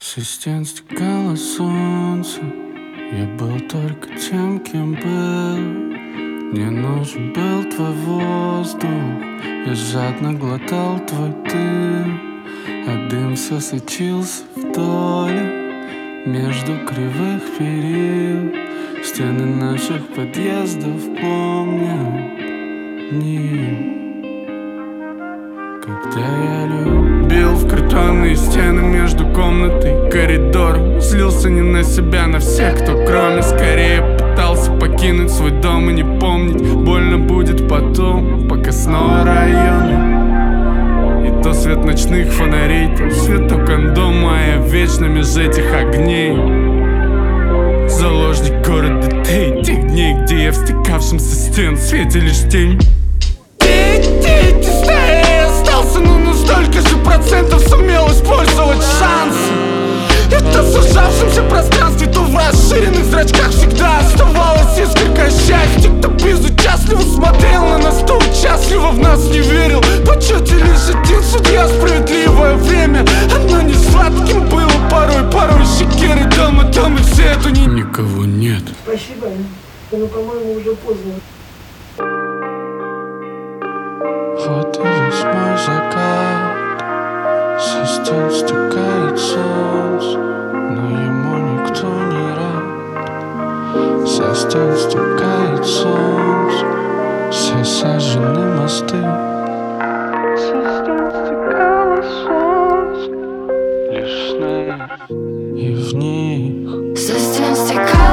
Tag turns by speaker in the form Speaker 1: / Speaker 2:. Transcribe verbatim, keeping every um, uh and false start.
Speaker 1: Со стен стекало солнце. Я был только тем, кем был. Мне нужен был твой воздух. Я жадно глотал твой дым, а дым все сочился вдоль между кривых перил. Стены наших подъездов помнят дни, когда я любил в картонные стены между комнатой и коридором. Злился не на себя, на всех, кто кроме. Скорее пытался покинуть свой дом и не помнить. Больно будет потом, пока снова районы. И то свет ночных фонарей, то свет окон дома, а я вечно меж этих огней. Заложник города ты, тех дней, где я в стекавшемся стен свете лишь тень. Но на столько же процентов сумел использовать шанс. Это в сужавшемся пространстве, то в расширенных зрачках всегда оставалось искорка счастья. Кто безучастливо смотрел на нас, то участливо в нас не верил. Почете лишь один судья, справедливое время. Оно не сладким было порой, порой щекеры дома, там и все это не... Никого нет.
Speaker 2: Спасибо, но, по-моему, уже поздно.
Speaker 1: Вот и весь мой закат. Со стен стекает солнце, но ему никто не рад. Со стен стекает солнце, все сожжены мосты. Со стен стекало солнце, лишь сны, и в них
Speaker 3: со стен стекало